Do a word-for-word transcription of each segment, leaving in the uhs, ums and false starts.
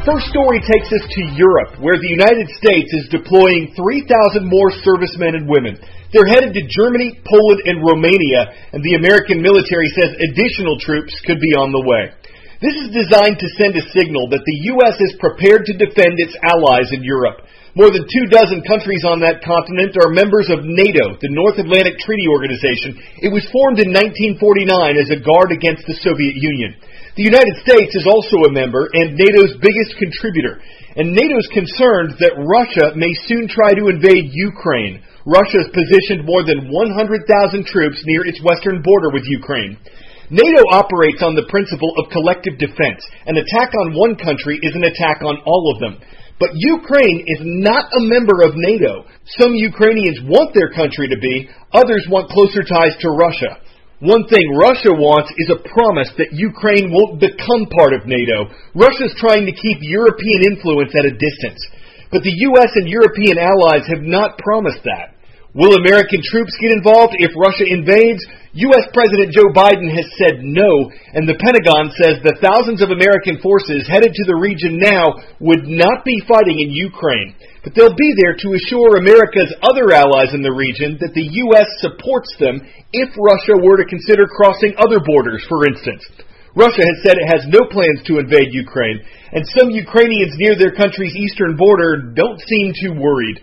first story takes us to Europe, where the United States is deploying three thousand more servicemen and women. They're headed to Germany, Poland, and Romania, and the American military says additional troops could be on the way. This is designed to send a signal that the U S is prepared to defend its allies in Europe. More than two dozen countries on that continent are members of NATO, the North Atlantic Treaty Organization. It was formed in nineteen forty-nine as a guard against the Soviet Union. The United States is also a member and NATO's biggest contributor. And NATO's concerned that Russia may soon try to invade Ukraine. Russia has positioned more than one hundred thousand troops near its western border with Ukraine. NATO operates on the principle of collective defense. An attack on one country is an attack on all of them. But Ukraine is not a member of NATO. Some Ukrainians want their country to be, others want closer ties to Russia. One thing Russia wants is a promise that Ukraine won't become part of NATO. Russia's trying to keep European influence at a distance. But the U S and European allies have not promised that. Will American troops get involved if Russia invades? U S President Joe Biden has said no, and the Pentagon says the thousands of American forces headed to the region now would not be fighting in Ukraine. But they'll be there to assure America's other allies in the region that the U S supports them if Russia were to consider crossing other borders, for instance. Russia has said it has no plans to invade Ukraine, and some Ukrainians near their country's eastern border don't seem too worried.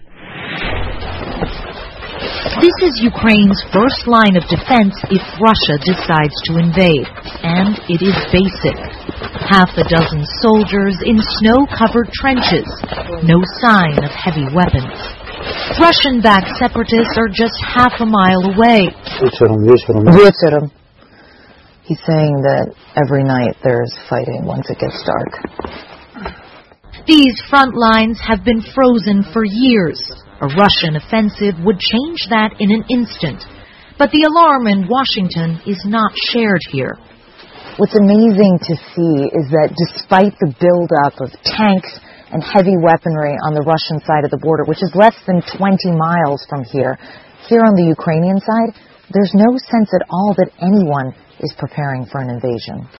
This is Ukraine's first line of defense if Russia decides to invade, and it is basic. Half a dozen soldiers in snow-covered trenches, no sign of heavy weapons. Russian-backed separatists are just half a mile away. Вечером. He's saying that every night there's fighting once it gets dark. These front lines have been frozen for years. A Russian offensive would change that in an instant. But the alarm in Washington is not shared here. What's amazing to see is that despite the buildup of tanks and heavy weaponry on the Russian side of the border, which is less than twenty miles from here, here on the Ukrainian side, there's no sense at all that anyone is preparing for an invasion.